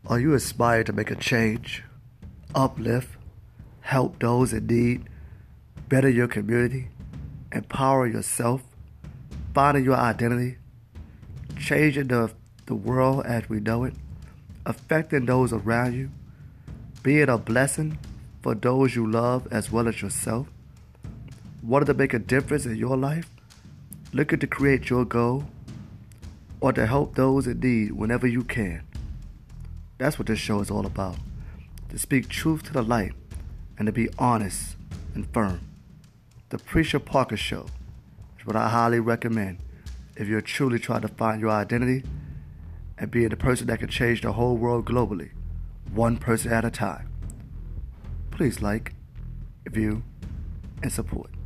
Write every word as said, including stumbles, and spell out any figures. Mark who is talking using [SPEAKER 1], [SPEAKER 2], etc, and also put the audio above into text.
[SPEAKER 1] Are you inspired to make a change, uplift, help those in need, better your community, empower yourself, finding your identity, changing the, the world as we know it, affecting those around you, being a blessing for those you love as well as yourself? Wanting to make a difference in your life? Looking to create your goal? Or to help those in need whenever you can? That's what this show is all about. To speak truth to the light and to be honest and firm. The Preacher Parker Show is what I highly recommend if you're truly trying to find your identity and being the person that can change the whole world globally, one person at a time. Please like, view, and support.